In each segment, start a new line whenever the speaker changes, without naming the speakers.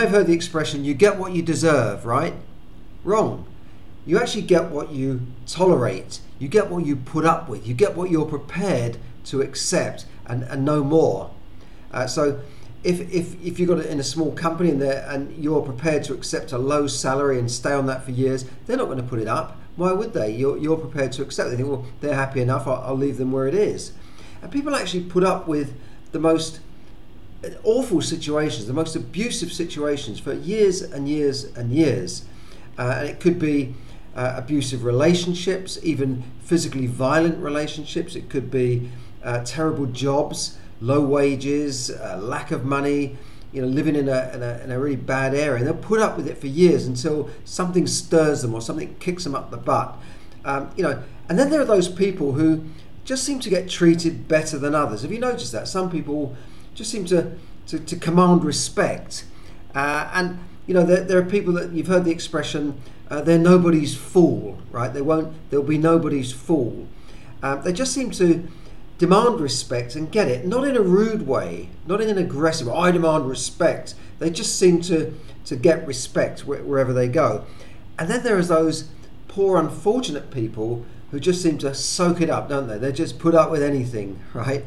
have heard the expression, you get what you deserve, right? Wrong. You actually get what you tolerate. You get what you put up with. You get what you're prepared to accept and no more. So if you've got it in a small company and you're prepared to accept a low salary and stay on that for years, they're not going to put it up. Why would they? You're prepared to accept it. They think, well, they're happy enough, I'll leave them where it is. And people actually put up with the most awful situations, the most abusive situations for years and years and years. And it could be abusive relationships, even physically violent relationships. It could be terrible jobs, low wages, lack of money, living in a really bad area. And they'll put up with it for years until something stirs them or something kicks them up the butt. And then there are those people who just seem to get treated better than others. Have you noticed that? Some people just seem to command respect. And there are people that you've heard the expression, they're nobody's fool, right? They'll be nobody's fool. They just seem to demand respect and get it, not in a rude way, not in an aggressive way. I demand respect. They just seem to get respect wherever they go. And then there are those poor, unfortunate people who just seem to soak it up, don't they? They just put up with anything, right?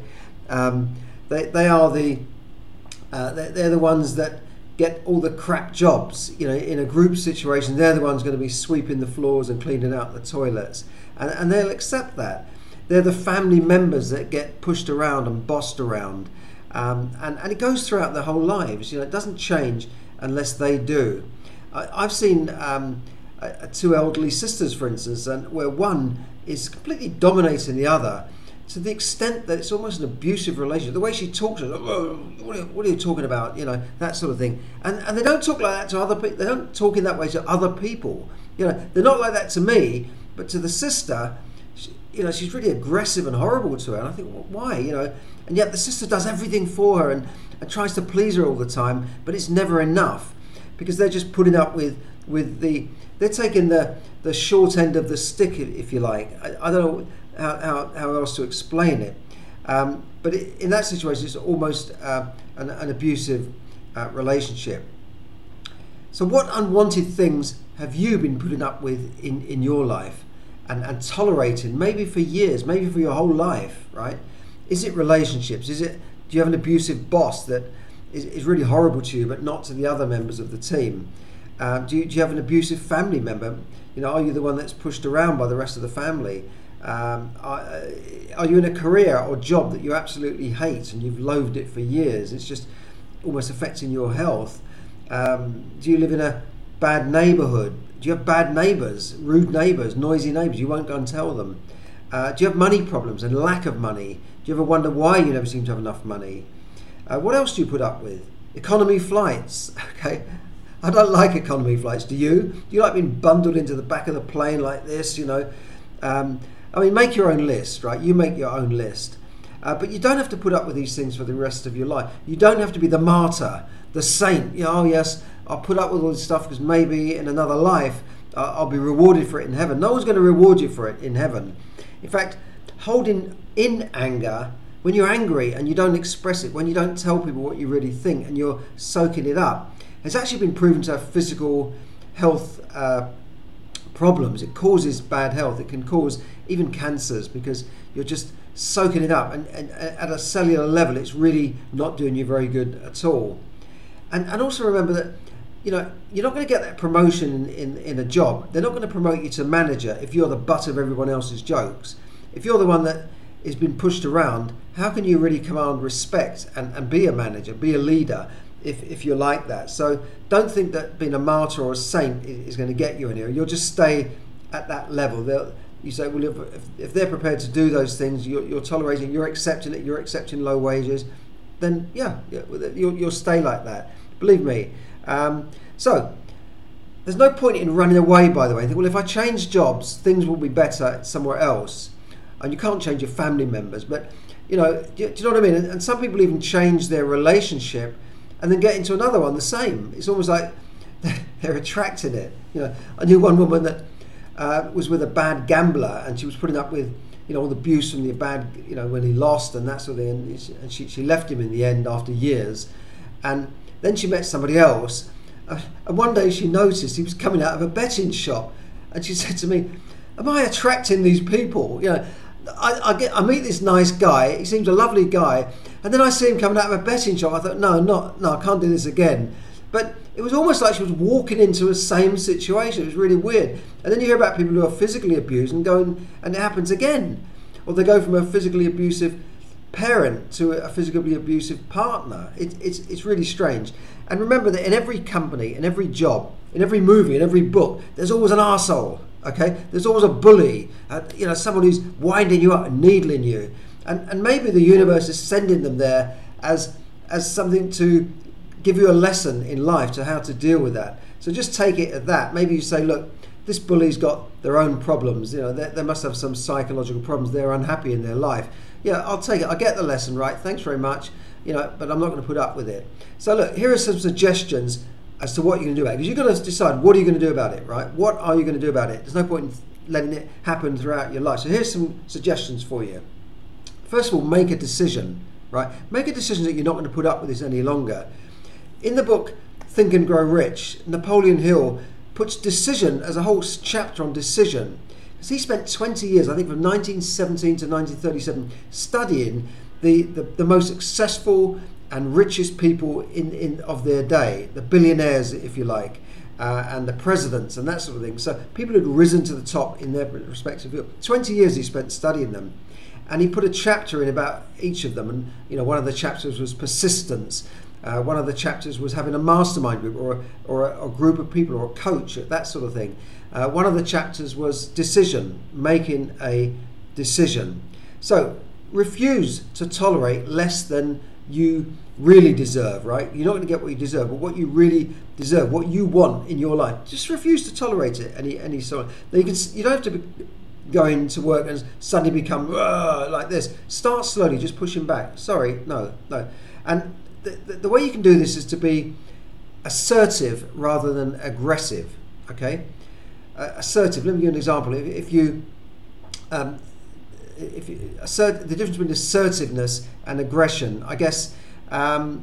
They're the ones that get all the crap jobs. In a group situation, they're the ones going to be sweeping the floors and cleaning out the toilets, and they'll accept that. They're the family members that get pushed around and bossed around, and it goes throughout their whole lives. It doesn't change unless they do. I've seen two elderly sisters, for instance, and where one is completely dominating the other, to the extent that it's almost an abusive relationship. The way she talks, like, oh, what are you talking about? That sort of thing. And they don't talk like that to other people. They don't talk in that way to other people. They're not like that to me, but to the sister, she's really aggressive and horrible to her. And I think, well, why? And yet the sister does everything for her and tries to please her all the time, but it's never enough because they're just putting up with they're taking the short end of the stick, if you like. I don't know how else to explain it, but in that situation it's almost an abusive relationship. So what unwanted things have you been putting up with in your life and tolerating, maybe for years, maybe for your whole life, right? Is it relationships? Do you have an abusive boss that is really horrible to you but not to the other members of the team? Do you have an abusive family member? Are you the one that's pushed around by the rest of the family? Are you in a career or job that you absolutely hate and you've loathed it for years? It's just almost affecting your health. Do you live in a bad neighborhood? Do you have bad neighbors, rude neighbors, noisy neighbors? You won't go and tell them. Do you have money problems and lack of money? Do you ever wonder why you never seem to have enough money? What else do you put up with? Economy flights. Okay, I don't like economy flights. Do you? Do you like being bundled into the back of the plane like this? Make your own list, right? You make your own list. But you don't have to put up with these things for the rest of your life. You don't have to be the martyr, the saint. Oh yes, I'll put up with all this stuff because maybe in another life I'll be rewarded for it in heaven. No one's going to reward you for it in heaven. In fact, holding in anger, when you're angry and you don't express it, when you don't tell people what you really think and you're soaking it up, it's actually been proven to have physical health problems. It causes bad health. It can cause even cancers because you're just soaking it up, and at a cellular level it's really not doing you very good at all. And also remember that you're not going to get that promotion in a job. They're not going to promote you to manager if you're the butt of everyone else's jokes. If you're the one that has been pushed around, how can you really command respect and be a manager, be a leader if you're like that? So don't think that being a martyr or a saint is going to get you anywhere. You'll just stay at that level. You say, well, if they're prepared to do those things, you're tolerating, you're accepting it, you're accepting low wages, then you'll stay like that. Believe me. So there's no point in running away, by the way. Well, if I change jobs, things will be better somewhere else. And you can't change your family members, but do you know what I mean? And some people even change their relationship and then get into another one the same. It's almost like they're attracting it. I knew one woman that was with a bad gambler, and she was putting up with all the abuse from the bad, when he lost and that sort of thing, and she left him in the end after years. And then she met somebody else And one day she noticed he was coming out of a betting shop, and she said to me, "Am I attracting these people? You know, I meet this nice guy. He seems a lovely guy, and then I see him coming out of a betting shop. I thought, no, I can't do this again." But it was almost like she was walking into a same situation. It was really weird. And then you hear about people who are physically abused and and it happens again, or they go from a physically abusive parent to a physically abusive partner. It's really strange. And remember that in every company, in every job, in every movie, in every book, there's always an arsehole. Okay, there's always a bully. Someone who's winding you up and needling you. And maybe the universe is sending them there as something to give you a lesson in life to how to deal with that. So just take it at that. Maybe you say, look, this bully's got their own problems. They must have some psychological problems. They're unhappy in their life. Yeah, I'll take it. I get the lesson, right? Thanks very much. But I'm not going to put up with it. So look, here are some suggestions as to what you're going to do about it. Because you've got to decide, what are you going to do about it, right? What are you going to do about it? There's no point in letting it happen throughout your life. So here's some suggestions for you. First of all, make a decision, right? Make a decision that you're not going to put up with this any longer. In the book Think and Grow Rich, Napoleon Hill puts decision as a whole chapter on decision. Because he spent 20 years, I think from 1917 to 1937, studying the most successful and richest people of their day, the billionaires, if you like, and the presidents and that sort of thing. So people who'd risen to the top in their respective field. 20 years he spent studying them. And he put a chapter in about each of them. And one of the chapters was persistence. One of the chapters was having a mastermind group or a group of people or a coach, that sort of thing. One of the chapters was decision, making a decision. So refuse to tolerate less than you really deserve, right? You're not going to get what you deserve, but what you really deserve, what you want in your life, just refuse to tolerate it any sort. Now you don't have to go into work and suddenly become like this. Start slowly, just pushing back. Sorry, no. And the way you can do this is to be assertive rather than aggressive. Okay, assertive. Let me give you an example. If you assert, the difference between assertiveness and aggression, I guess. I'm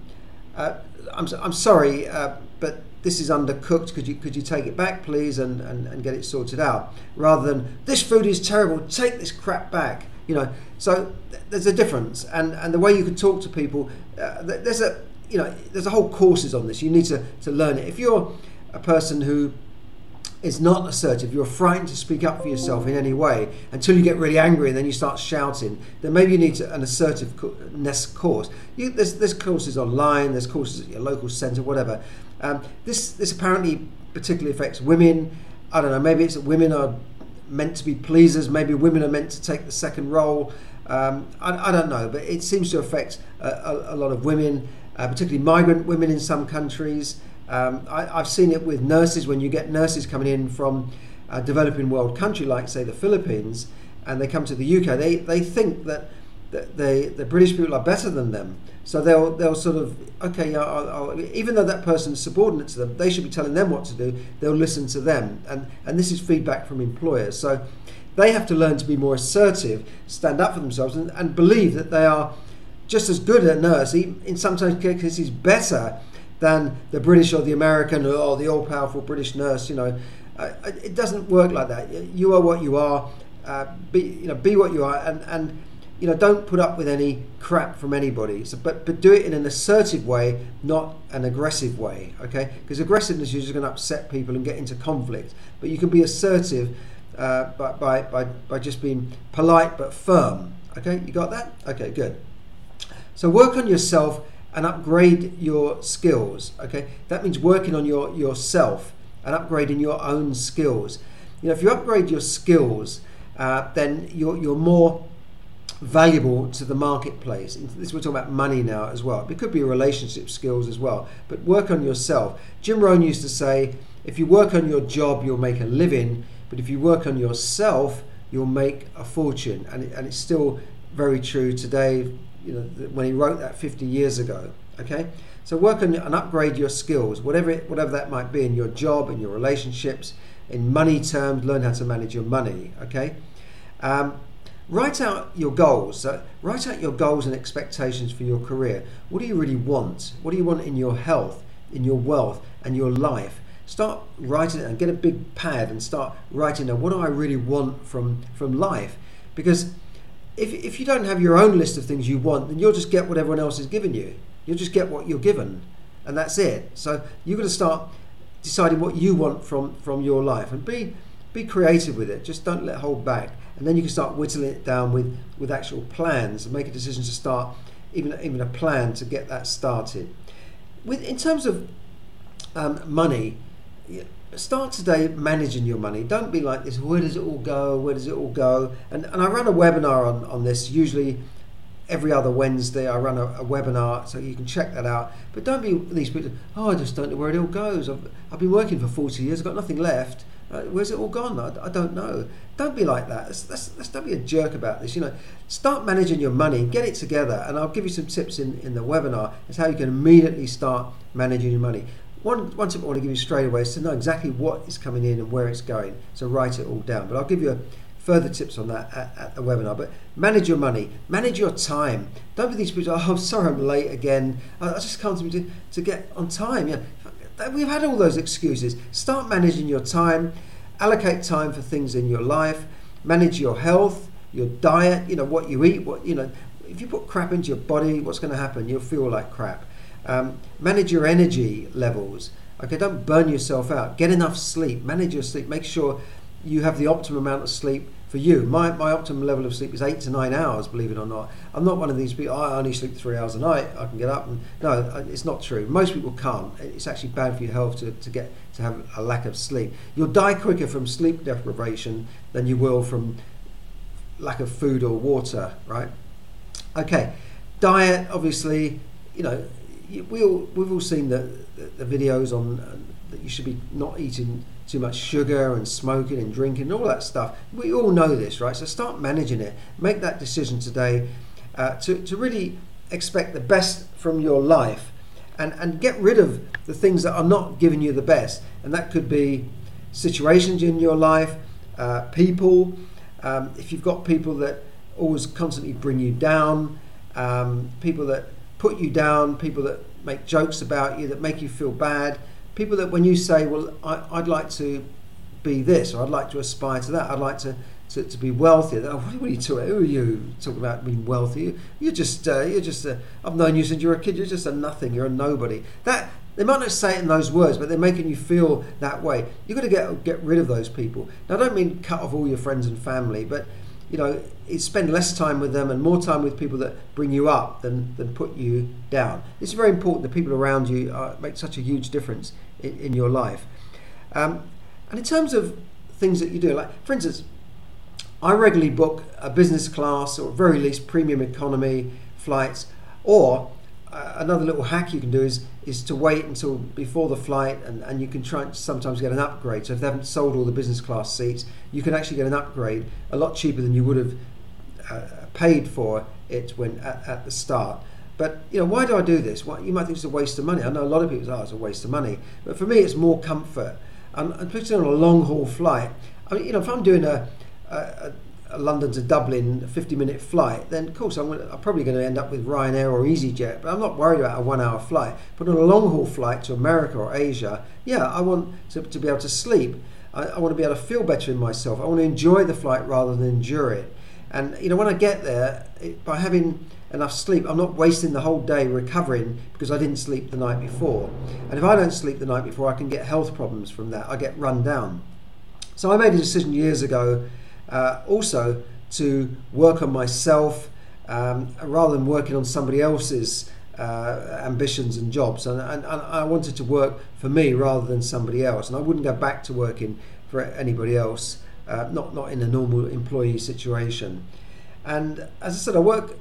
sorry, but this is undercooked. Could you take it back, please, and get it sorted out, rather than this food is terrible. Take this crap back. So there's a difference, and the way you can talk to people, there's a whole courses on this. You need to learn it. If you're a person who is not assertive, you're frightened to speak up for yourself in any way until you get really angry and then you start shouting, then maybe you need an assertiveness course. There's courses online, there's courses at your local centre, whatever. This apparently particularly affects women. I don't know, maybe it's that women are meant to be pleasers, maybe women are meant to take the second role. I don't know, but it seems to affect a lot of women, particularly migrant women in some countries. I've seen it with nurses. When you get nurses coming in from a developing world country like, say, the Philippines, and they come to the UK, they think that the British people are better than them. So they'll sort of, okay, even though that person's subordinate to them, they should be telling them what to do. They'll listen to them, and this is feedback from employers. So they have to learn to be more assertive, stand up for themselves, and believe that they are just as good a nurse, in some cases better than the British or the American or the all-powerful British nurse. It doesn't work like that. You are what you are. Be what you are, and don't put up with any crap from anybody. So, but do it in an assertive way, not an aggressive way. Okay? Because aggressiveness is just going to upset people and get into conflict. But you can be assertive by just being polite but firm. Okay? You got that? Okay, good. So work on yourself and upgrade your skills. Okay, that means working on yourself and upgrading your own skills. If you upgrade your skills, then you're more valuable to the marketplace. This we're talking about money now as well. It could be relationship skills as well, but work on yourself. Jim Rohn used to say, if you work on your job, you'll make a living, but if you work on yourself, you'll make a fortune. And it's still very true today. When he wrote that 50 years ago. Okay, so work on and upgrade your skills, whatever that might be, in your job, in your relationships, in money terms. Learn how to manage your money. Okay, write out your goals. So write out your goals and expectations for your career. What do you really want? What do you want in your health, in your wealth and your life, start writing it and get a big pad and start writing down, what do I really want from life? Because if you don't have your own list of things you want, then you'll just get what everyone else is giving you. You'll just get what you're given, and that's it. So you've got to start deciding what you want from your life, and be creative with it. Just don't let hold back, and then you can start whittling it down with actual plans and make a decision to start even a plan to get that started. In terms of money, start today managing your money. Don't be like this, where does it all go? Where does it all go? And I run a webinar on this, usually every other Wednesday. I run a webinar, so you can check that out. But don't be these people, I just don't know where it all goes. I've been working for 40 years, I've got nothing left. Where's it all gone? I don't know. Don't be like that. Let's don't be a jerk about this. Start managing your money, get it together, and I'll give you some tips in the webinar as how you can immediately start managing your money. One tip I want to give you straight away is to know exactly what is coming in and where it's going. So write it all down. But I'll give you further tips on that at the webinar. But manage your money, manage your time. Don't be these people, I'm sorry I'm late again. I just can't seem to get on time. We've had all those excuses. Start managing your time, allocate time for things in your life, manage your health, your diet, what you eat, if you put crap into your body, what's going to happen? You'll feel like crap. Manage your energy levels. Okay, don't burn yourself out. Get enough sleep. Manage your sleep. Make sure you have the optimum amount of sleep for you. My optimum level of sleep is 8 to 9 hours, believe it or not. I'm not one of these people, I only sleep 3 hours a night, I can get up. No, it's not true. Most people can't. It's actually bad for your health to have a lack of sleep. You'll die quicker from sleep deprivation than you will from lack of food or water, right? Okay, diet, obviously, we've all seen the videos on that you should be not eating too much sugar and smoking and drinking and all that stuff. We all know this, right? So start managing it. Make that decision today to really expect the best from your life and get rid of the things that are not giving you the best. And that could be situations in your life, people. If you've got people that always constantly bring you down, people that put you down, people that make jokes about you, that make you feel bad, people that when you say, well, I'd like to be this, or I'd like to aspire to that, I'd like to be wealthy. What are you talking? Who are you talking about being wealthy? You're just I've known you since you were a kid. You're just a nothing. You're a nobody. That they might not say it in those words, but they're making you feel that way. You've got to get rid of those people. Now, I don't mean cut off all your friends and family, but spend less time with them and more time with people that bring you up than put you down. It's very important. The people around you make such a huge difference in your life. And in terms of things that you do, like for instance, I regularly book a business class or at very least premium economy flights, or another little hack you can do is to wait until before the flight, and you can try and sometimes get an upgrade. So if they haven't sold all the business class seats, you can actually get an upgrade a lot cheaper than you would have paid for it when at the start. But why do I do this? You might think it's a waste of money. I know a lot of people say, it's a waste of money, but for me it's more comfort. And particularly on a long haul flight, if I'm doing a London to Dublin 50-minute flight, then of course I'm probably going to end up with Ryanair or EasyJet, but I'm not worried about a 1 hour flight. But on a long haul flight to America or Asia, I want to be able to sleep. I want to be able to feel better in myself. I want to enjoy the flight rather than endure it. And when I get there, by having enough sleep, I'm not wasting the whole day recovering because I didn't sleep the night before. And if I don't sleep the night before, I can get health problems from that. I get run down. So I made a decision years ago also to work on myself rather than working on somebody else's ambitions and jobs. And I wanted to work for me rather than somebody else. And I wouldn't go back to working for anybody else, not in a normal employee situation. And as I said,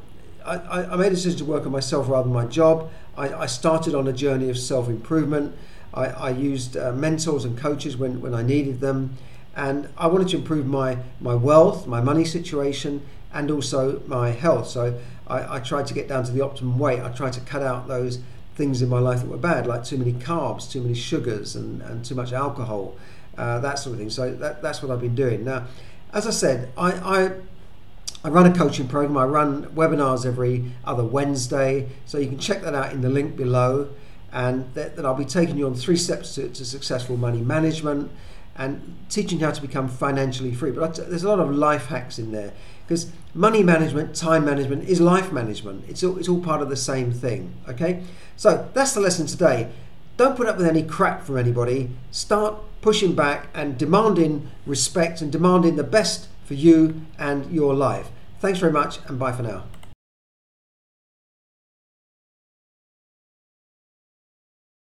I made a decision to work on myself rather than my job. I started on a journey of self-improvement. I used mentors and coaches when I needed them. And I wanted to improve my wealth, my money situation, and also my health. So I tried to get down to the optimum weight. I tried to cut out those things in my life that were bad, like too many carbs, too many sugars, and too much alcohol, that sort of thing. So that's what I've been doing. Now, as I said, I run a coaching program. I run webinars every other Wednesday. So you can check that out in the link below. and that I'll be taking you on 3 steps to successful money management and teaching you how to become financially free. But there's a lot of life hacks in there, because money management, time management is life management. It's all part of the same thing. Okay, so that's the lesson today. Don't put up with any crap from anybody. Start pushing back and demanding respect and demanding the best for you and your life. Thanks very much, and bye for now.